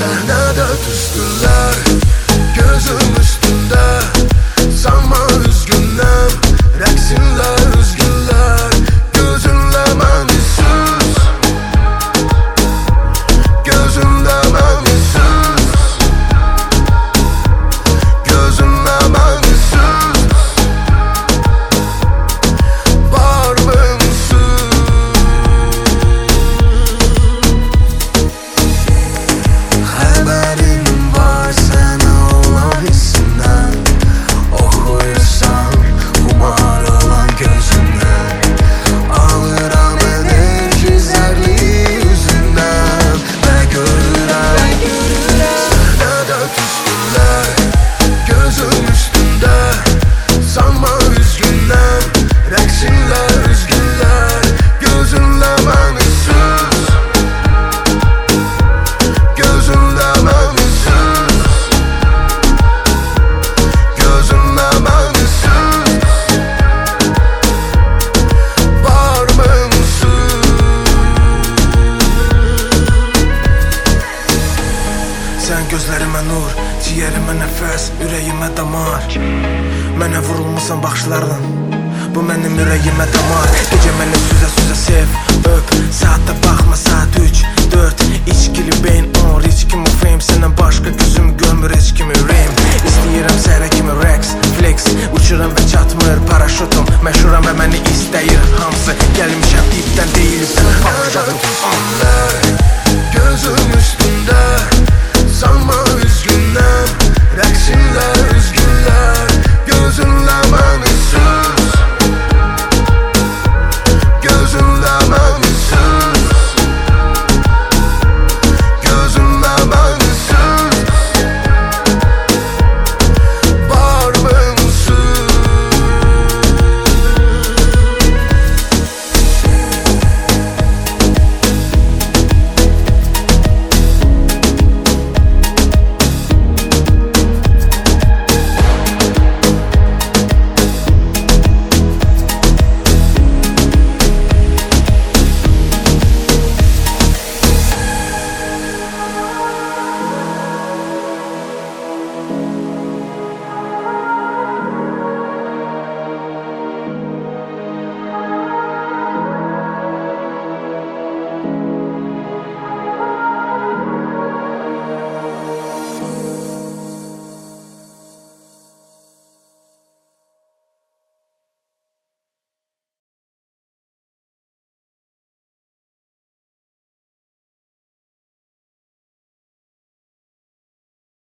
Səhnədə düzdürlər, gözüm üstündə. Sanma üzgünəm, rəqsinlər üzgünlər. Gözünlə məni süz, gözünlə məni süz, gözünlə məni süz. Var məni süz. Xəbərim var sənə olan hissindən. Oxuyursan xumar olan gözündən. Alıram enerji zərli üzündən. Və görürəm səhnədə düzdürlər, gözüm üstündə. Sanma üzgünəm, rəqsinlər üzgünlər. Gözünlə məni süz, gözünlə məni süz, gözünlə məni süz. Var məni süz. Sən gözlərimə nur, ciyərimə nəfəs, ürəyimə damar. Mənə vurulmusan baxışlarla, bu mənim ürəyimə damar. Gecə məni süzə süzə sev, öp. Saatda baxma, saat 3, 4.